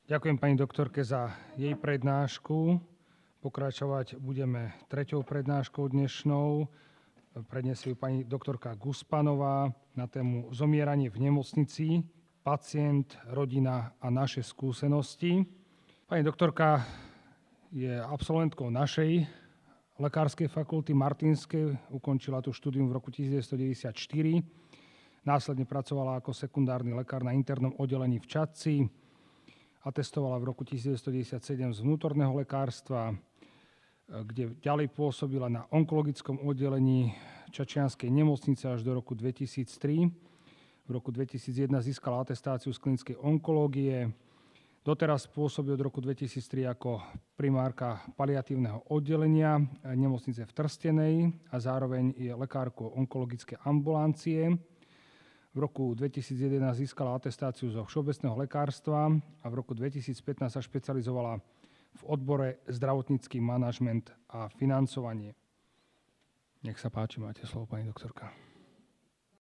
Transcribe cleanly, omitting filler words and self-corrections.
Ďakujem pani doktorke za jej prednášku. Pokračovať budeme treťou prednáškou dnešnou. Predniesie ju pani doktorka Guspanová na tému Zomieranie v nemocnici, pacient, rodina a naše skúsenosti. Pani doktorka je absolventkou našej lekárskej fakulty Martinskej, ukončila tu štúdium v roku 1994. Následne pracovala ako sekundárny lekár na internom oddelení v Čadci. Atestovala v roku 1997 z vnútorného lekárstva, kde ďalej pôsobila na onkologickom oddelení Čačianskej nemocnice až do roku 2003. V roku 2001 získala atestáciu z klinickej onkológie. Doteraz pôsobí od roku 2003 ako primárka paliatívneho oddelenia nemocnice v Trstenej a zároveň je lekárkou onkologickej ambulancie. V roku 2011 získala atestáciu zo všeobecného lekárstva a v roku 2015 sa špecializovala v odbore zdravotnícky manažment a financovanie. Nech sa páči, máte slovo, pani doktorka.